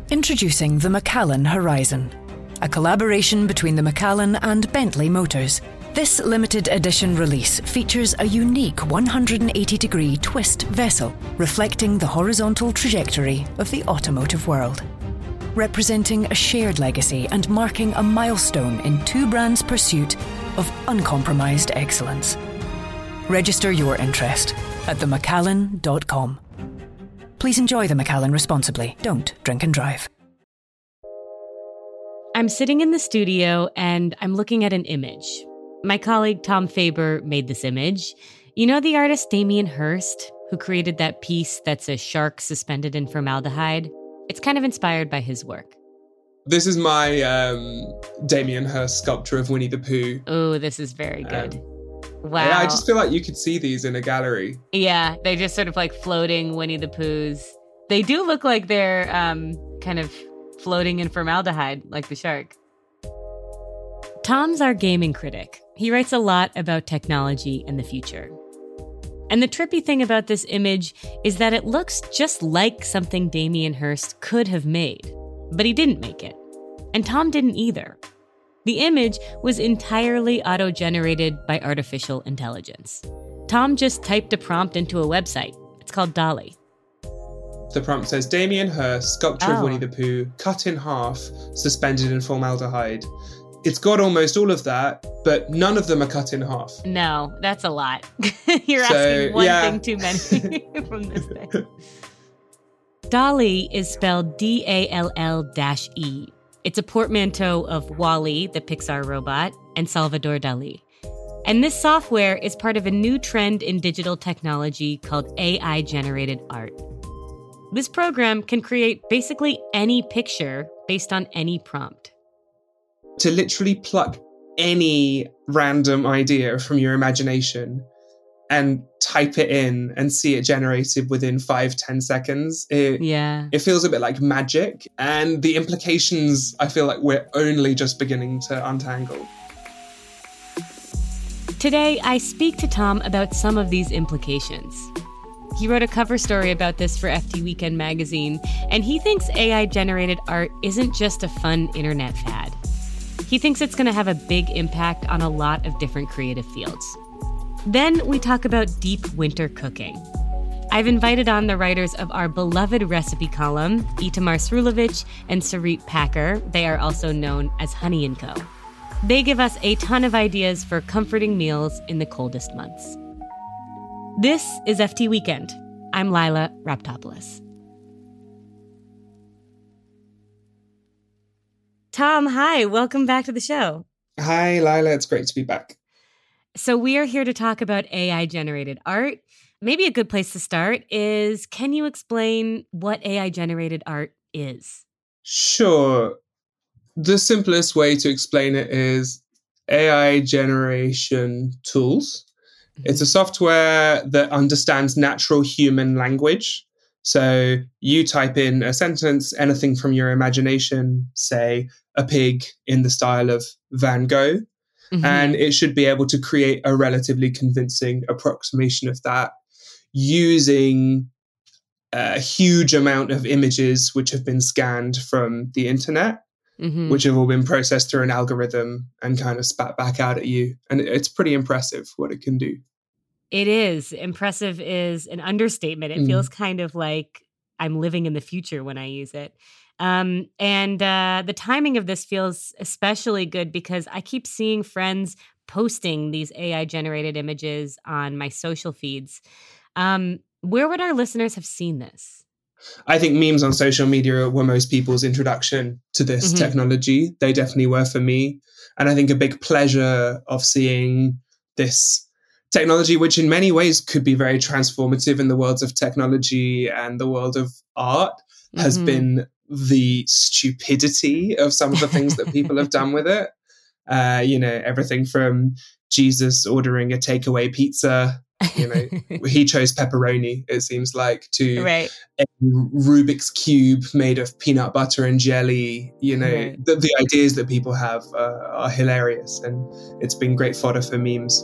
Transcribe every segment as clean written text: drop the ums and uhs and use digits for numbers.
Introducing the Macallan Horizon, a collaboration between the Macallan and Bentley Motors. This limited edition release features a unique 180-degree twist vessel reflecting the horizontal trajectory of the automotive world, representing a shared legacy and marking a milestone in two brands' pursuit of uncompromised excellence. Register your interest at themacallan.com. Please enjoy the Macallan responsibly. Don't drink and drive. I'm sitting in the studio and I'm looking at an image. My colleague Tom Faber made this image. You know the artist Damien Hirst, who created that piece that's a shark suspended in formaldehyde? It's kind of inspired by his work. This is my Damien Hirst sculpture of Winnie the Pooh. Oh, this is very good. Wow. Yeah, I just feel like you could see these in a gallery. Yeah, they're just sort of like floating Winnie the Poohs. They do look like they're kind of floating in formaldehyde, like the shark. Tom's our gaming critic. He writes a lot about technology and the future. And the trippy thing about this image is that it looks just like something Damien Hirst could have made. But he didn't make it. And Tom didn't either. The image was entirely auto-generated by artificial intelligence. Tom just typed a prompt into a website. It's called DALL-E. The prompt says, Damien Hirst, sculpture of Winnie the Pooh, cut in half, suspended in formaldehyde. It's got almost all of that, but none of them are cut in half. No, that's a lot. You're asking one thing too many from this thing. DALL-E is spelled D-A-L-L-E. It's a portmanteau of WALL-E, the Pixar robot, and Salvador Dali. And this software is part of a new trend in digital technology called AI-generated art. This program can create basically any picture based on any prompt. To literally pluck any random idea from your imagination and type it in and see it generated within 5-10 seconds. It feels a bit like magic. And the implications, I feel like we're only just beginning to untangle. Today, I speak to Tom about some of these implications. He wrote a cover story about this for FT Weekend magazine, and he thinks AI-generated art isn't just a fun internet fad. He thinks it's going to have a big impact on a lot of different creative fields. Then we talk about deep winter cooking. I've invited on the writers of our beloved recipe column, Itamar Srulovic and Sarit Packer. They are also known as Honey & Co. They give us a ton of ideas for comforting meals in the coldest months. This is FT Weekend. I'm Lila Raptopoulos. Tom, hi. Welcome back to the show. Hi, Lila. It's great to be back. So we are here to talk about AI-generated art. Maybe a good place to start is, can you explain what AI-generated art is? Sure. The simplest way to explain it is AI generation tools. It's a software that understands natural human language. So you type in a sentence, anything from your imagination, say a pig in the style of Van Gogh, and it should be able to create a relatively convincing approximation of that using a huge amount of images which have been scanned from the internet, which have all been processed through an algorithm and kind of spat back out at you. And it's pretty impressive what it can do. It is. Impressive is an understatement. It feels kind of like I'm living in the future when I use it. And the timing of this feels especially good because I keep seeing friends posting these AI-generated images on my social feeds. Where would our listeners have seen this? I think memes on social media were most people's introduction to this technology. They definitely were for me. And I think a big pleasure of seeing this technology, which in many ways could be very transformative in the worlds of technology and the world of art, has been the stupidity of some of the things that people have done with it. Everything from Jesus ordering a takeaway pizza, he chose pepperoni, it seems like, to a Rubik's Cube made of peanut butter and jelly. The ideas that people have are hilarious, and it's been great fodder for memes.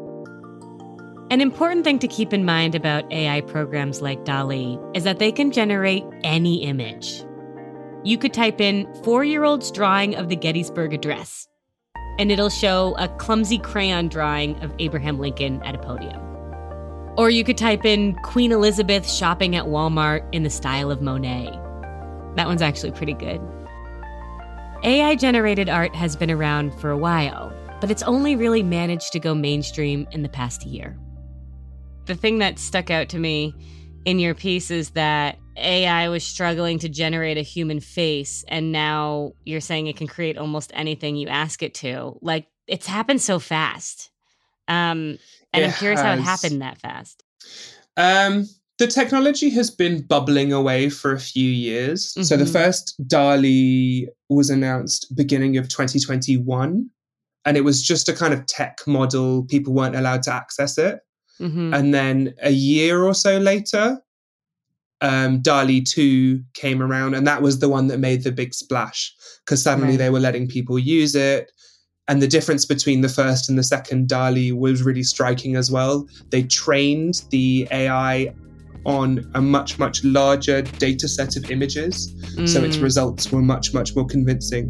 An important thing to keep in mind about AI programs like DALL-E is that they can generate any image. you could type in 4-year-old's drawing of the Gettysburg Address, and it'll show a clumsy crayon drawing of Abraham Lincoln at a podium. Or you could type in Queen Elizabeth shopping at Walmart in the style of Monet. That one's actually pretty good. AI-generated art has been around for a while, but it's only really managed to go mainstream in the past year. The thing that stuck out to me in your piece is that AI was struggling to generate a human face, and now you're saying it can create almost anything you ask it to. Like, it's happened so fast. And I'm curious how it happened that fast. The technology has been bubbling away for a few years. Mm-hmm. So the first DALL-E was announced beginning of 2021, and it was just a kind of tech model. People weren't allowed to access it. Mm-hmm. And then a year or so later, DALL-E 2 came around, and that was the one that made the big splash because suddenly they were letting people use it. And the difference between the first and the second DALL-E was really striking as well. They trained the AI on a much, much larger data set of images. So its results were much, much more convincing.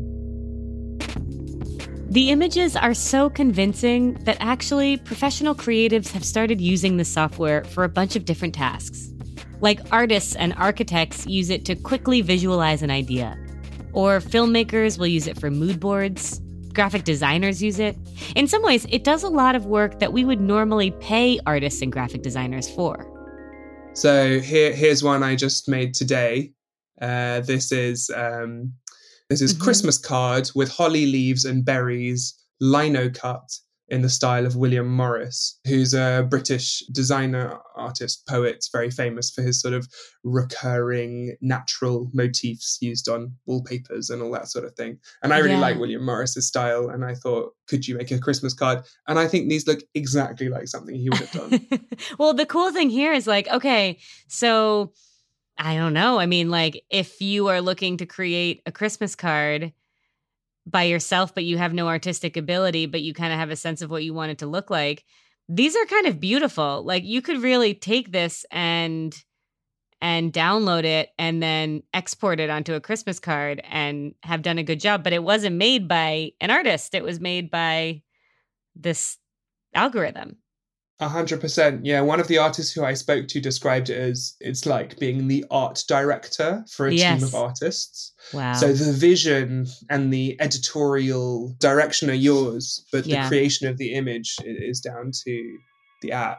The images are so convincing that actually professional creatives have started using the software for a bunch of different tasks. Like artists and architects use it to quickly visualize an idea. Or filmmakers will use it for mood boards. Graphic designers use it. In some ways, it does a lot of work that we would normally pay artists and graphic designers for. So here's one I just made today. This is Christmas card with holly leaves and berries, lino cut in the style of William Morris, who's a British designer, artist, poet, very famous for his sort of recurring natural motifs used on wallpapers and all that sort of thing. And I really like William Morris's style, and I thought, could you make a Christmas card? And I think these look exactly like something he would have done. Well, the cool thing here is like, okay, so I don't know. I mean, like, if you are looking to create a Christmas card by yourself, but you have no artistic ability, but you kind of have a sense of what you want it to look like, these are kind of beautiful. Like, you could really take this and download it and then export it onto a Christmas card and have done a good job. But it wasn't made by an artist. It was made by this algorithm. 100%. Yeah. One of the artists who I spoke to described it as it's like being the art director for a team of artists. Wow. So the vision and the editorial direction are yours, but the creation of the image is down to the app.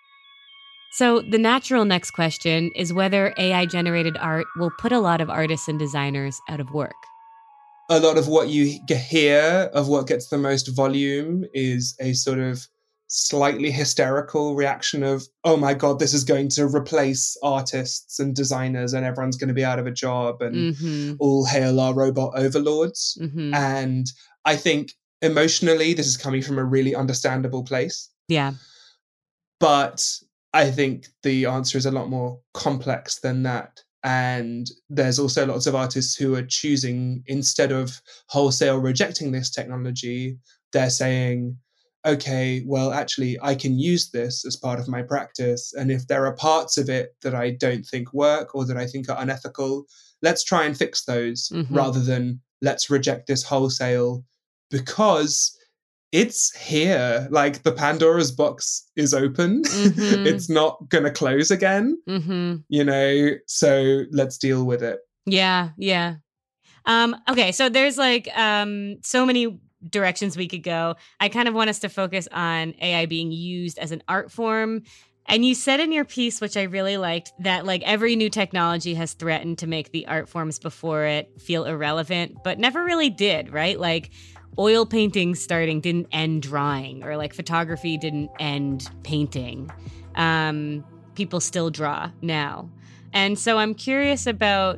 So the natural next question is whether AI-generated art will put a lot of artists and designers out of work. A lot of what you hear of what gets the most volume is a sort of slightly hysterical reaction of, oh my God, this is going to replace artists and designers and everyone's going to be out of a job and all hail our robot overlords. Mm-hmm. And I think emotionally, this is coming from a really understandable place. Yeah. But I think the answer is a lot more complex than that. And there's also lots of artists who are choosing, instead of wholesale rejecting this technology, they're saying, okay, well, actually, I can use this as part of my practice. And if there are parts of it that I don't think work or that I think are unethical, let's try and fix those rather than let's reject this wholesale, because it's here. Like, the Pandora's box is open. It's not going to close again, you know, so let's deal with it. Yeah. Yeah. Okay. So there's like so many directions we could go. I kind of want us to focus on AI being used as an art form. And you said in your piece, which I really liked, that like every new technology has threatened to make the art forms before it feel irrelevant, but never really did, right? Like oil painting starting didn't end drawing, or like photography didn't end painting. People still draw now. And so I'm curious about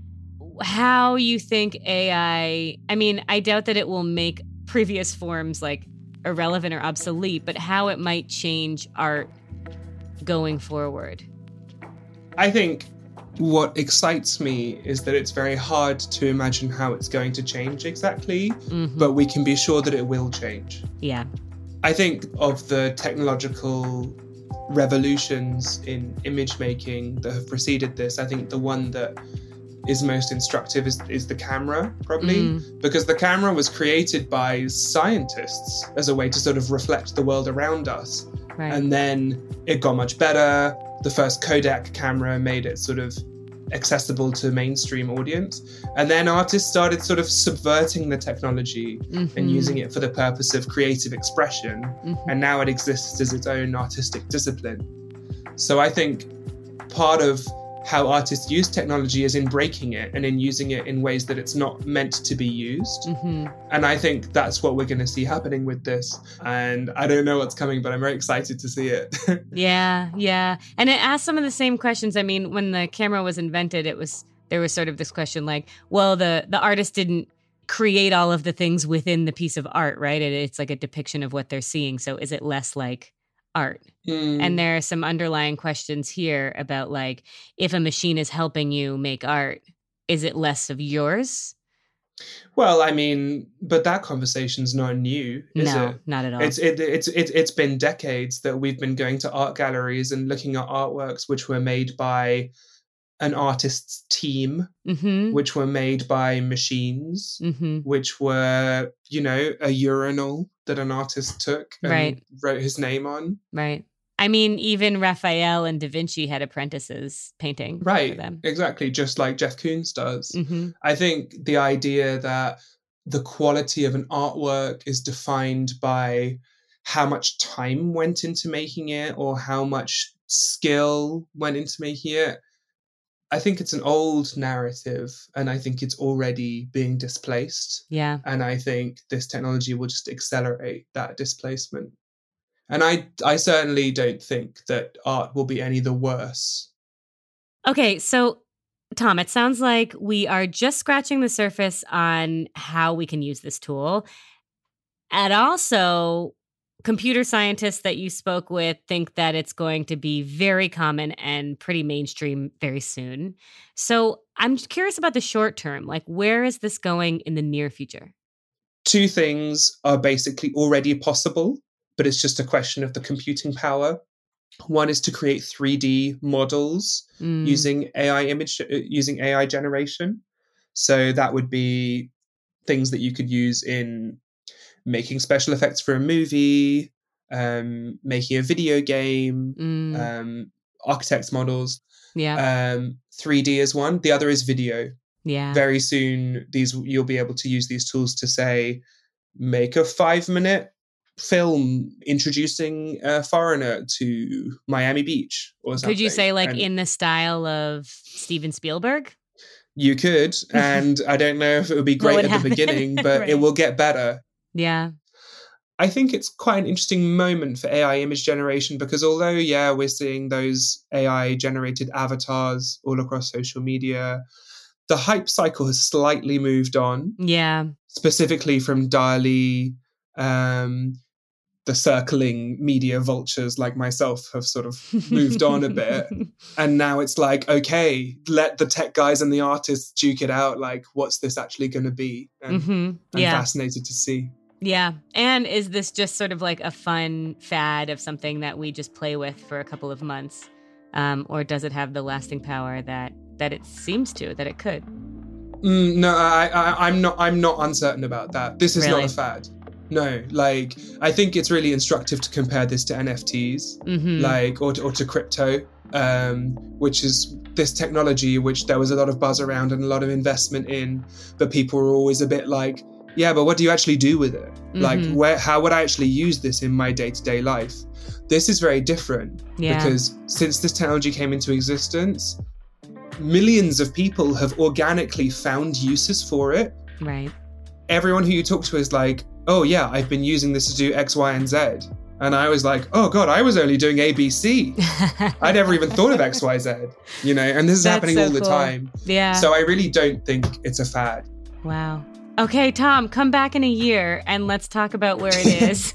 how you think AI, I mean, I doubt that it will make previous forms like irrelevant or obsolete, but how it might change art going forward. I think what excites me is that it's very hard to imagine how it's going to change exactly, but we can be sure that it will change. Yeah. I think of the technological revolutions in image making that have preceded this, I think the one that is most instructive is the camera, probably, because the camera was created by scientists as a way to sort of reflect the world around us. Right. And then it got much better. The first Kodak camera made it sort of accessible to mainstream audience. And then artists started sort of subverting the technology and using it for the purpose of creative expression. And now it exists as its own artistic discipline. So I think part of how artists use technology is in breaking it and in using it in ways that it's not meant to be used. And I think that's what we're going to see happening with this. And I don't know what's coming, but I'm very excited to see it. Yeah. And it asked some of the same questions. I mean, when the camera was invented, there was sort of this question like, well, the artist didn't create all of the things within the piece of art, right? It's like a depiction of what they're seeing. So is it less like art? And there are some underlying questions here about like, if a machine is helping you make art, is it less of yours? Well, I mean, but that conversation's not new, is it? No, not at all. It's been decades that we've been going to art galleries and looking at artworks which were made by an artist's team, which were made by machines, which were, a urinal that an artist took and wrote his name on. Right. I mean, even Raphael and Da Vinci had apprentices painting for them. Exactly, just like Jeff Koons does. I think the idea that the quality of an artwork is defined by how much time went into making it or how much skill went into making it, I think it's an old narrative, and I think it's already being displaced. Yeah. And I think this technology will just accelerate that displacement. And I certainly don't think that art will be any the worse. Okay, so Tom, it sounds like we are just scratching the surface on how we can use this tool. And also, computer scientists that you spoke with think that it's going to be very common and pretty mainstream very soon. So I'm curious about the short term. Like, where is this going in the near future? Two things are basically already possible, but it's just a question of the computing power. One is to create 3D models using AI generation. So that would be things that you could use in making special effects for a movie, making a video game, architects models. Yeah. 3D is one. The other is video. Yeah. Very soon, you'll be able to use these tools to say, make a 5-minute film introducing a foreigner to Miami Beach or something. Could you say in the style of Steven Spielberg? You could, and I don't know if it would be great at the beginning, but it will get better. Yeah. I think it's quite an interesting moment for AI image generation because although, we're seeing those AI generated avatars all across social media, the hype cycle has slightly moved on. Yeah. Specifically from DALL-E, the circling media vultures like myself have sort of moved on a bit. And now it's like, okay, let the tech guys and the artists duke it out. Like, what's this actually going to be? And I'm fascinated to see. Yeah. And is this just sort of like a fun fad of something that we just play with for a couple of months? Or does it have the lasting power that it seems to, that it could? No, I'm not uncertain about that. This is not a fad. No, I think it's really instructive to compare this to NFTs, or to crypto, which is this technology which there was a lot of buzz around and a lot of investment in, but people were always a bit like, yeah, but what do you actually do with it? How would I actually use this in my day-to-day life? This is very different because since this technology came into existence, millions of people have organically found uses for it. Right. Everyone who you talk to is like, oh yeah, I've been using this to do X, Y, and Z. And I was like, oh God, I was only doing A, B, C. I never even thought of X, Y, Z, and this is happening all the time. Yeah. So I really don't think it's a fad. Wow. Okay, Tom, come back in a year and let's talk about where it is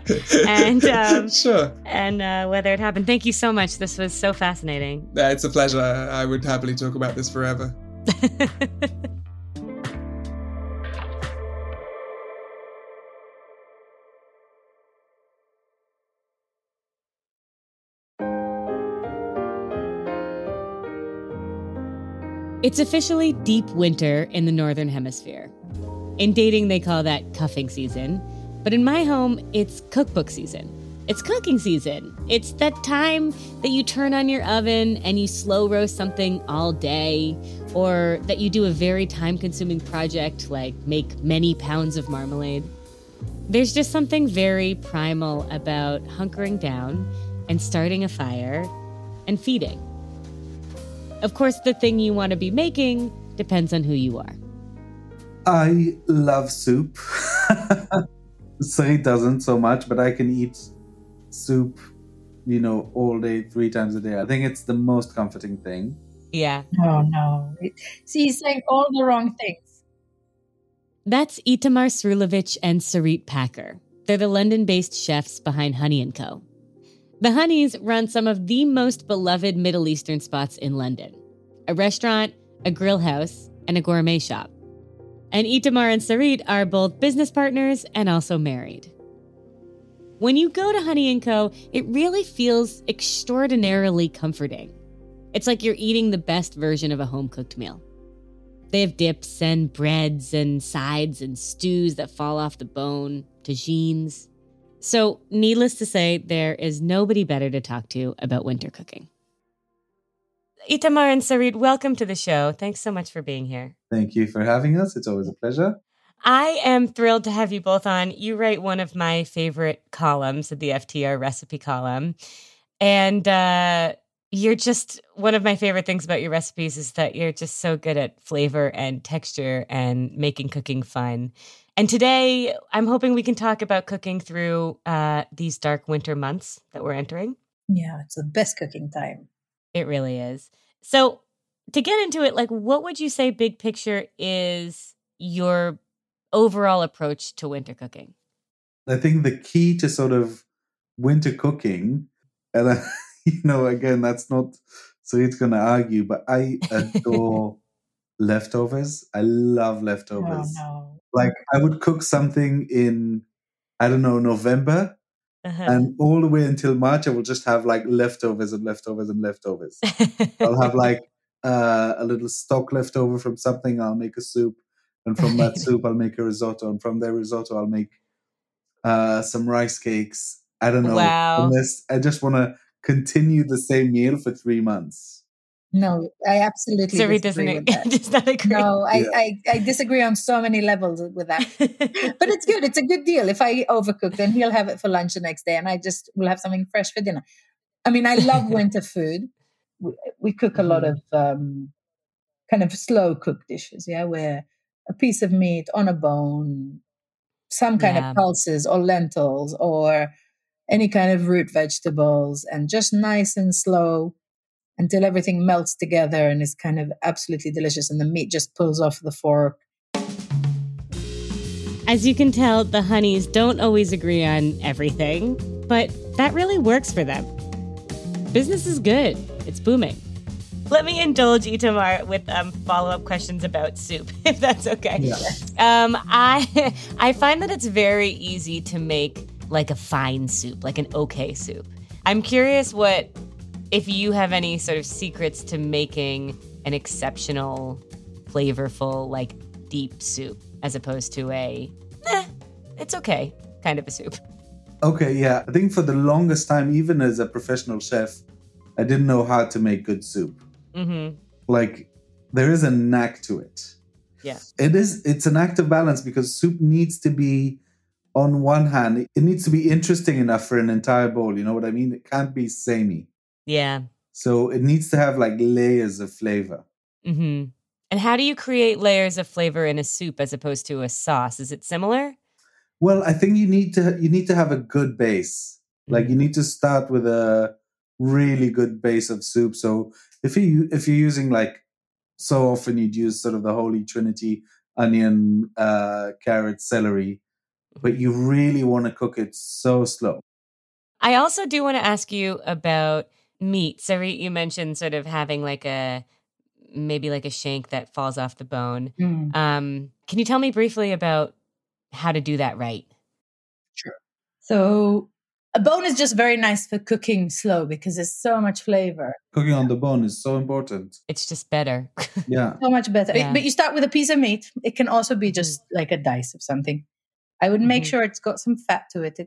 and sure. And whether it happened. Thank you so much. This was so fascinating. It's a pleasure. I would happily talk about this forever. It's officially deep winter in the Northern Hemisphere. In dating, they call that cuffing season. But in my home, it's cookbook season. It's cooking season. It's that time that you turn on your oven and you slow roast something all day, or that you do a very time-consuming project like make many pounds of marmalade. There's just something very primal about hunkering down and starting a fire and feeding. Of course, the thing you want to be making depends on who you are. I love soup. Sarit doesn't so much, but I can eat soup, all day, 3 times a day. I think it's the most comforting thing. Yeah. Oh, no. See, he's saying all the wrong things. That's Itamar Srulovic and Sarit Packer. They're the London-based chefs behind Honey & Co. The Honeys run some of the most beloved Middle Eastern spots in London. A restaurant, a grill house, and a gourmet shop. And Itamar and Sarit are both business partners and also married. When you go to Honey & Co., it really feels extraordinarily comforting. It's like you're eating the best version of a home-cooked meal. They have dips and breads and sides and stews that fall off the bone, tagines. So, needless to say, there is nobody better to talk to about winter cooking. Itamar and Sarit, welcome to the show. Thanks so much for being here. Thank you for having us. It's always a pleasure. I am thrilled to have you both on. You write one of my favorite columns, the FTR recipe column. And you're just, one of my favorite things about your recipes is that you're just so good at flavor and texture and making cooking fun. And today, I'm hoping we can talk about cooking through these dark winter months that we're entering. Yeah, it's the best cooking time. It really is. So to get into it, what would you say big picture is your overall approach to winter cooking? I think the key to sort of winter cooking, and again, that's not, so it's going to argue, but I adore leftovers. I love leftovers. Oh, no. I would cook something in, November. And all the way until March, I will just have leftovers and leftovers and leftovers. I'll have a little stock left over from something. I'll make a soup. And from that soup, I'll make a risotto. And from the risotto, I'll make some rice cakes. I don't know. Wow. I just want to continue the same meal for 3 months. No, I absolutely disagree with that. Does not agree. No, I disagree on so many levels with that. But it's good. It's a good deal. If I overcook, then he'll have it for lunch the next day, and I just will have something fresh for dinner. I mean, I love winter food. We cook a lot of kind of slow cooked dishes, where a piece of meat on a bone, some kind of pulses or lentils or any kind of root vegetables, and just nice and slow until everything melts together and is kind of absolutely delicious and the meat just pulls off the fork. As you can tell, the Honeys don't always agree on everything, but that really works for them. Business is good. It's booming. Let me indulge Itamar with follow-up questions about soup, if that's okay. Yeah. I find that it's very easy to make a fine soup, an okay soup. I'm curious if you have any sort of secrets to making an exceptional, flavorful, deep soup, as opposed to it's okay kind of a soup. Okay, yeah. I think for the longest time, even as a professional chef, I didn't know how to make good soup. Mm-hmm. There is a knack to it. Yeah. It's an act of balance, because soup needs to be, on one hand, it needs to be interesting enough for an entire bowl. You know what I mean? It can't be samey. Yeah. So it needs to have layers of flavor. Mm-hmm. And how do you create layers of flavor in a soup as opposed to a sauce? Is it similar? Well, I think you need to have a good base. You need to start with a really good base of soup. So if you're using so often you'd use sort of the Holy Trinity: onion, carrot, celery, but you really want to cook it so slow. I also do want to ask you about meat. Sarit, you mentioned sort of having maybe a shank that falls off the bone. Can you tell me briefly about how to do that right? Sure. So A bone is just very nice for cooking slow because there's so much flavor. Cooking on the bone is so important. It's just better. Yeah. So much better. Yeah. But you start with a piece of meat. It can also be just like a dice of something. I would make sure it's got some fat to it.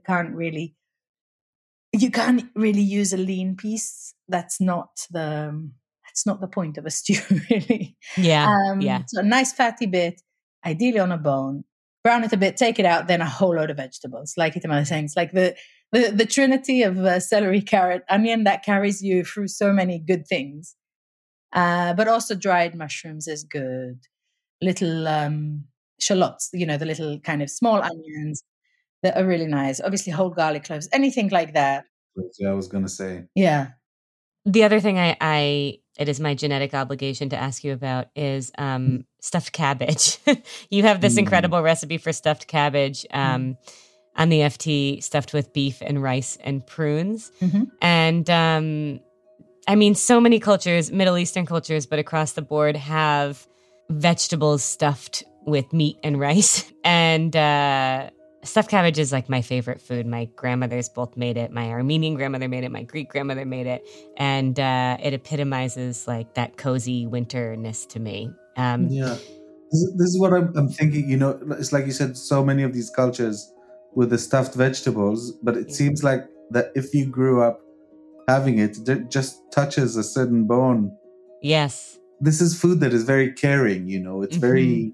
You can't really use a lean piece. That's not the point of a stew, really. Yeah. So a nice fatty bit, ideally on a bone. Brown it a bit, take it out, then a whole load of vegetables. Like Itamar was saying, it's like the trinity of celery, carrot, onion that carries you through so many good things. But also dried mushrooms is good. Little shallots, the little kind of small onions that are really nice. Obviously, whole garlic cloves, anything like that. Yeah, I was going to say. Yeah. The other thing it is my genetic obligation to ask you about is stuffed cabbage. You have this incredible recipe for stuffed cabbage on the FT, stuffed with beef and rice and prunes. Mm-hmm. And I mean, so many cultures, Middle Eastern cultures, but across the board have vegetables stuffed with meat and rice. And stuffed cabbage is like my favorite food. My grandmothers both made it. My Armenian grandmother made it. My Greek grandmother made it. And it epitomizes like that cozy winterness to me. Yeah. This is what I'm thinking. It's like you said, so many of these cultures with the stuffed vegetables, but it seems like that if you grew up having it just touches a certain bone. Yes. This is food that is very caring, it's very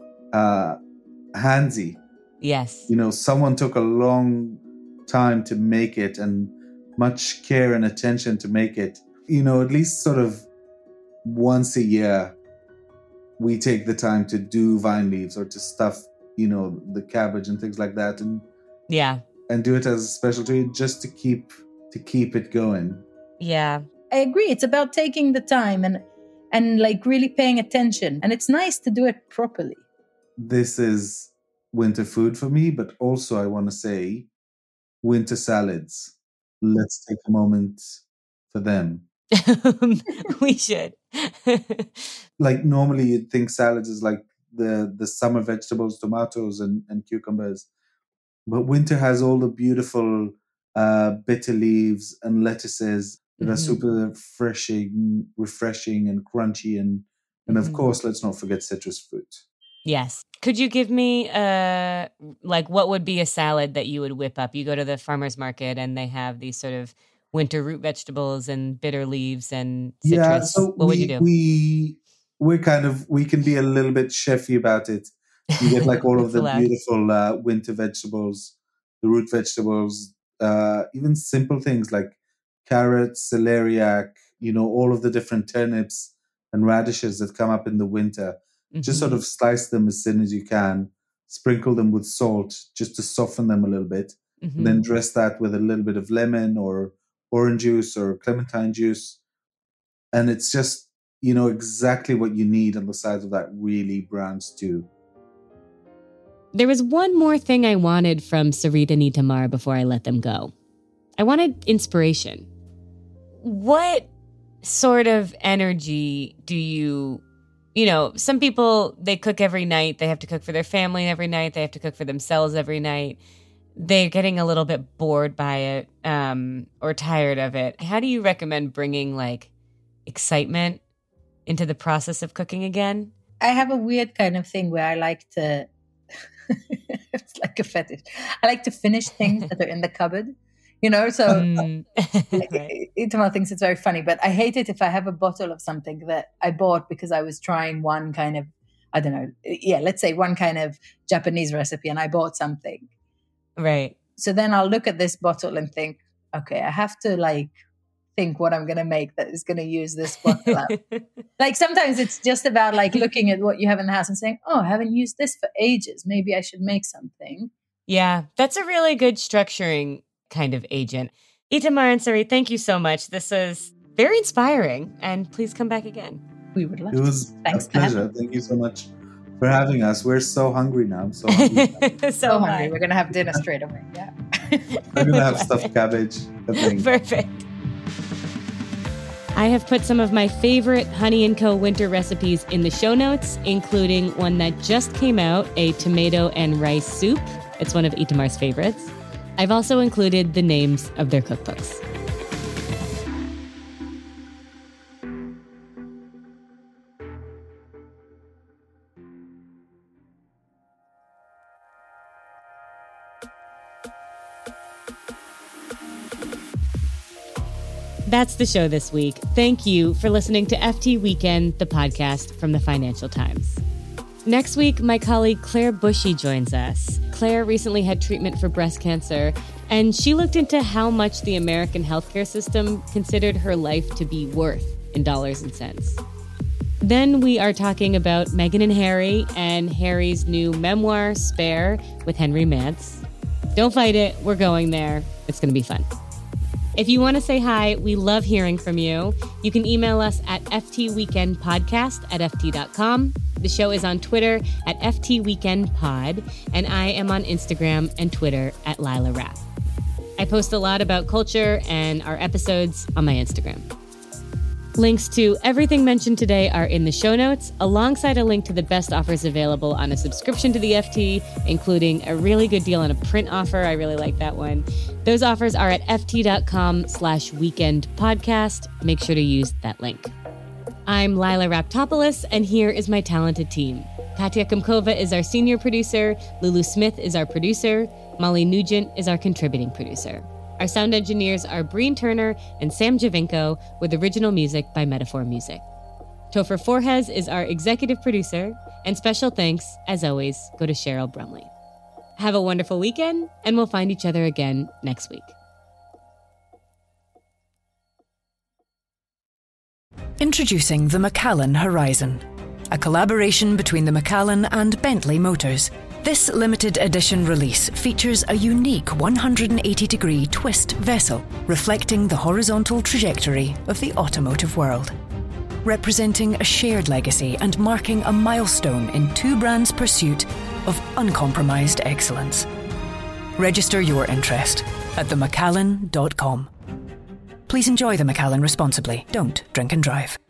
handsy. Yes. Someone took a long time to make it and much care and attention to make it. At least sort of once a year, we take the time to do vine leaves or to stuff, the cabbage and things like that. And do it as a special treat just to keep it going. Yeah. I agree. It's about taking the time and like really paying attention. And it's nice to do it properly. This is winter food for me, but also I want to say winter salads. Let's take a moment for them. We should. Like normally you'd think salads is like the summer vegetables, tomatoes and cucumbers. But winter has all the beautiful bitter leaves and lettuces that are super refreshing and crunchy. And of course, let's not forget citrus fruit. Yes. Could you give me what would be a salad that you would whip up? You go to the farmer's market and they have these sort of winter root vegetables and bitter leaves and citrus. Yeah, so what would you do? We can be a little bit chefy about it. You get like all of the beautiful winter vegetables, the root vegetables, even simple things like carrots, celeriac, all of the different turnips and radishes that come up in the winter. Just sort of slice them as thin as you can, sprinkle them with salt just to soften them a little bit, and then dress that with a little bit of lemon or orange juice or clementine juice. And it's just, exactly what you need on the sides of that really brown stew. There was one more thing I wanted from Sarit and Itamar before I let them go. I wanted inspiration. What sort of energy do you... some people, they cook every night. They have to cook for their family every night. They have to cook for themselves every night. They're getting a little bit bored by it or tired of it. How do you recommend bringing like excitement into the process of cooking again? I have a weird kind of thing where I like to, it's like a fetish. I like to finish things that are in the cupboard. So Itamar thinks it's very funny, but I hate it if I have a bottle of something that I bought because I was trying one kind of, I don't know, let's say one kind of Japanese recipe and I bought something. Right. So then I'll look at this bottle and think, okay, I have to think what I'm going to make that is going to use this bottle up. Sometimes it's just about looking at what you have in the house and saying, oh, I haven't used this for ages. Maybe I should make something. Yeah, that's a really good structuring kind of agent. Itamar and Sarit, thank you so much. This was very inspiring, and please come back again. We would love to. It was a pleasure. Thank you so much for having us. We're so hungry now. I'm so hungry. so hungry. We're going to have dinner straight away. Yeah. We're going to have stuffed cabbage. Perfect. I have put some of my favorite Honey & Co. winter recipes in the show notes, including one that just came out, a tomato and rice soup. It's one of Itamar's favorites. I've also included the names of their cookbooks. That's the show this week. Thank you for listening to FT Weekend, the podcast from the Financial Times. Next week, my colleague Claire Bushy joins us. Claire recently had treatment for breast cancer, and she looked into how much the American healthcare system considered her life to be worth in dollars and cents. Then we are talking about Meghan and Harry and Harry's new memoir, Spare, with Henry Mance. Don't fight it. We're going there. It's going to be fun. If you want to say hi, we love hearing from you. You can email us at ftweekendpodcast@ft.com. The show is on Twitter at ftweekendpod, and I am on Instagram and Twitter at Lila Rapp. I post a lot about culture and our episodes on my Instagram. Links to everything mentioned today are in the show notes, alongside a link to the best offers available on a subscription to the FT, including a really good deal on a print offer. I really like that one. Those offers are at ft.com/weekendpodcast. Make sure to use that link. I'm Lila Raptopoulos, and here is my talented team. Katya Kumkova is our senior producer, Lulu Smith is our producer, Molly Nugent is our contributing producer. Our sound engineers are Breen Turner and Sam Javinko, with original music by Metaphor Music. Topher Forhez is our executive producer, and special thanks, as always, go to Cheryl Brumley. Have a wonderful weekend, and we'll find each other again next week. Introducing the Macallan Horizon, a collaboration between the Macallan and Bentley Motors. This limited edition release features a unique 180-degree twist vessel reflecting the horizontal trajectory of the automotive world, representing a shared legacy and marking a milestone in two brands' pursuit of uncompromised excellence. Register your interest at themacallan.com. Please enjoy the Macallan responsibly. Don't drink and drive.